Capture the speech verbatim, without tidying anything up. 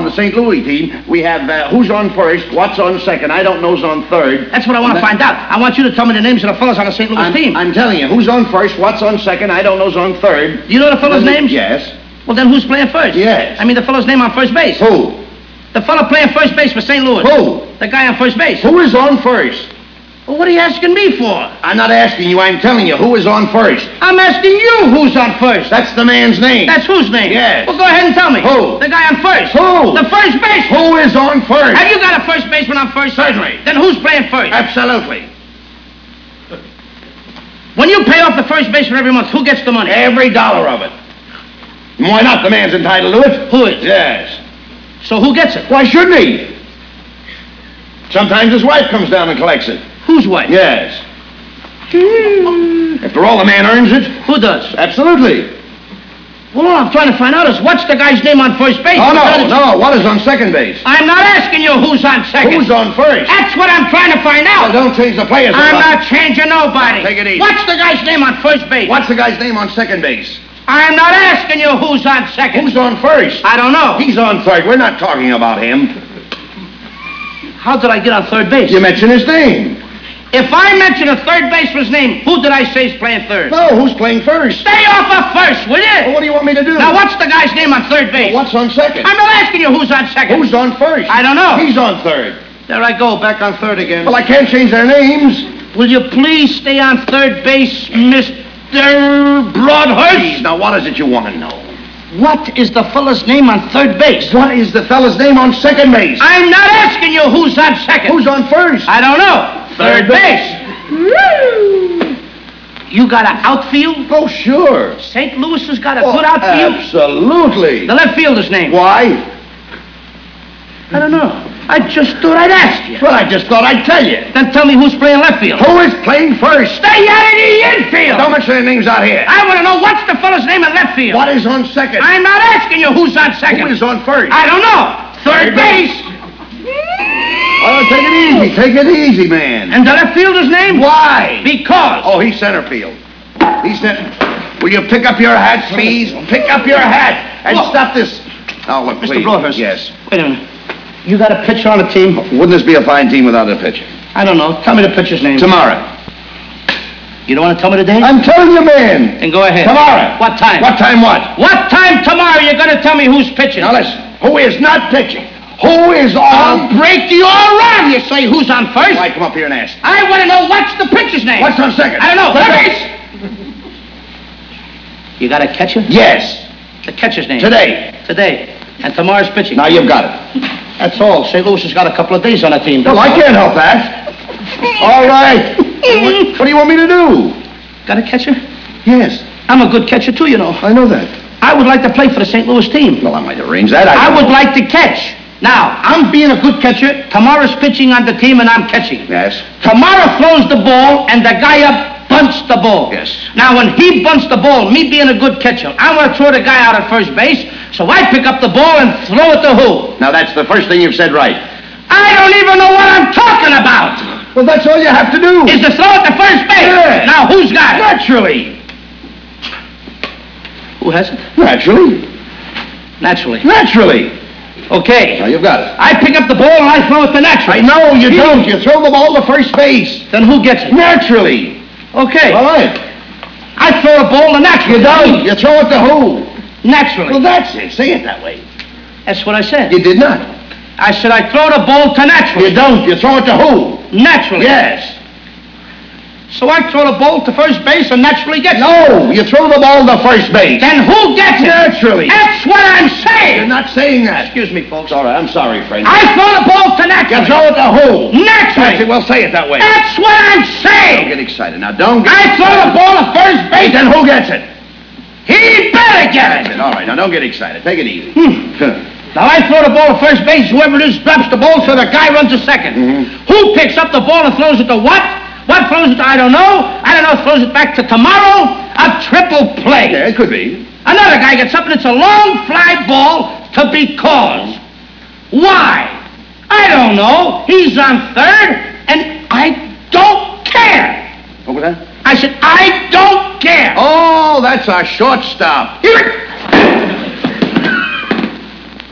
the Saint Louis team, we have uh, who's on first, what's on second, I don't know's on third. That's what I want to find out. I want you to tell me the names of the fellas on the Saint Louis I'm, team. I'm telling you, who's on first, what's on second, I don't know's on third. Do you know the fellas' names? Yes. Well, then who's playing first? Yes. I mean the fellow's name on first base. Who? The fellow playing first base for Saint Louis. Who? The guy on first base. Who is on first? Well, what are you asking me for? I'm not asking you, I'm telling you, who is on first? I'm asking you who's on first. That's the man's name. That's whose name? Yes. Well, go ahead and tell me. Who? The guy on first. Who? The first baseman. Who is on first? Have you got a first baseman on first? Certainly. Then who's playing first? Absolutely. When you pay off the first baseman every month, who gets the money? Every dollar of it. And why not? The man's entitled to it. Who is? Yes. So who gets it? Why shouldn't he? Sometimes his wife comes down and collects it. Whose wife? Yes. After all, the man earns it. Who does? Absolutely. Well, all I'm trying to find out is what's the guy's name on first base? Oh, no, no. What is on second base? I'm not asking you who's on second. Who's on first? That's what I'm trying to find out. Well, don't change the players. I'm not changing nobody. Take it easy. What's the guy's name on first base? What's the guy's name on second base? I'm not asking you who's on second. Who's on first? I don't know. He's on third. We're not talking about him. How did I get on third base? You mentioned his name. If I mention a third baseman's name, who did I say is playing third? No, who's playing first? Stay off of first, will you? Well, what do you want me to do? Now, what's the guy's name on third base? Well, what's on second? I'm not asking you who's on second. Who's on first? I don't know. He's on third. There I go, back on third again. Well, I can't change their names. Will you please stay on third base, Mister Broadhurst? Please, now, what is it you want to know? What is the fella's name on third base? What is the fella's name on second base? I'm not asking you who's on second. Who's on first? I don't know. Third, Third base. You got an outfield? Oh, sure. Saint Louis has got a Oh, good outfield? absolutely. The left fielder's name? Why? I don't know. I just thought I'd ask you. Well, I just thought I'd tell you. Then tell me who's playing left field. Who is playing first? Stay out of the infield. Don't mention their names out here. I want to know what's the fella's name in left field. What is on second? I'm not asking you who's on second. Who is on first? I don't know. Third Third base. Oh, take it easy. Take it easy, man. And the left fielder's name? Why? Because. Oh, he's center field. He's center. Will you pick up your hat, please? Pick up your hat and Whoa. stop this. Oh, look, Mister please. Broadhurst. Yes. Wait a minute. You got a pitcher on the team? Wouldn't this be a fine team without a pitcher? I don't know. Tell me the pitcher's name. Tomorrow. You don't want to tell me the date? I'm telling you, man. Then go ahead. Tomorrow. What time? What time what? What time tomorrow you're going to tell me who's pitching? Now listen. Who is not pitching? Who is I'll on? break you all around. You say who's on first? Why come up here and ask? I want to know what's the pitcher's name. What's on second? I don't know. Third Third base. You got a catcher? Yes. The catcher's name. Today. Today. And tomorrow's pitching. Now you've got it. That's all. Saint Louis has got a couple of days on the team. Well, I can't help that. All right. What, what do you want me to do? Got a catcher? Yes. I'm a good catcher, too, you know. I know that. I would like to play for the Saint Louis team. Well, I might arrange that. I don't would know. like to catch. Now, I'm being a good catcher. Tomorrow's pitching on the team, and I'm catching. Yes. Tomorrow throws the ball, and the guy up bunts the ball. Yes. Now, when he bunts the ball, me being a good catcher, I want to throw the guy out at first base, so I pick up the ball and throw it to who? Now, that's the first thing you've said right. I don't even know what I'm talking about. Well, that's all you have to do. Is to throw it to first base. Yeah. Now, who's got it? Naturally. Who has it? Naturally. Naturally. Naturally. Okay. Now, you've got it. I pick up the ball and I throw it to naturally. I know you He- don't. You throw the ball to first base. Then who gets it? Naturally. Okay. All right. I throw the ball to naturally. You don't. You throw it to who? Naturally. Well, that's it. Say it that way. That's what I said. You did not. I said I throw the ball to naturally. You don't. You throw it to who? Naturally. Yes. So I throw the ball to first base and naturally gets it. No. You throw the ball to first base. Then who gets it? Naturally. That's what I'm saying. You're not saying that. Excuse me, folks. All right. I'm sorry, friend. I throw the ball to You naturally. throw it to who? That's it. Naturally. Well, say it that way. That's what I'm Don't saying. get excited. Now, don't get I throw the ball to first base. Then who gets it? He better get That's it. it. All right. Now, don't get excited. Take it easy. Now I throw the ball to first base. Whoever it is drops the ball, so the guy runs to second. Who picks up the ball and throws it to what? What throws it to? I don't know. I don't know. Throws it back to tomorrow. A triple play. Yeah, it could be. Another guy gets up and it's a long fly ball to because. Why? I don't know. He's on third, and I don't care. What was that? I said, I don't care. Oh, that's a shortstop. Here it-